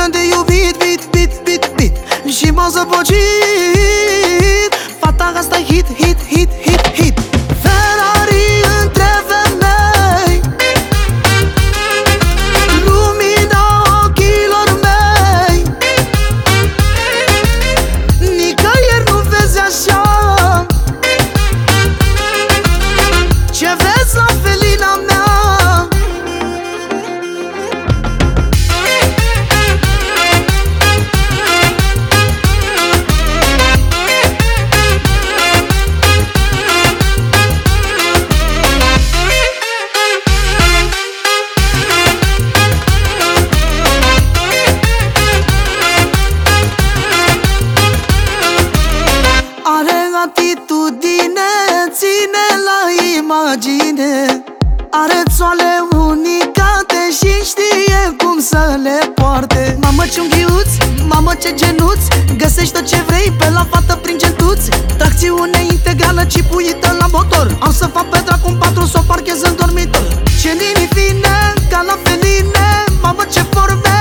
plină de iubit, bit. Și m-au zăpăcit. Fata asta hit. Ferrari între femei, lumina ochilor mei. Nicăieri nu vezi așa ce vezi la felina mea. Atitudine, ține la imagine. Are țoale unicate și știe cum să le poarte. Mamă ce unghiuți, mamă ce genuți, găsești tot ce vrei pe la fată prin gentuți. Tracțiune integrală cipuită la motor. Am să fac pe dracu un patru, s-o parchez în dormitor. Ce linii fine, ca la feline, mamă ce forme.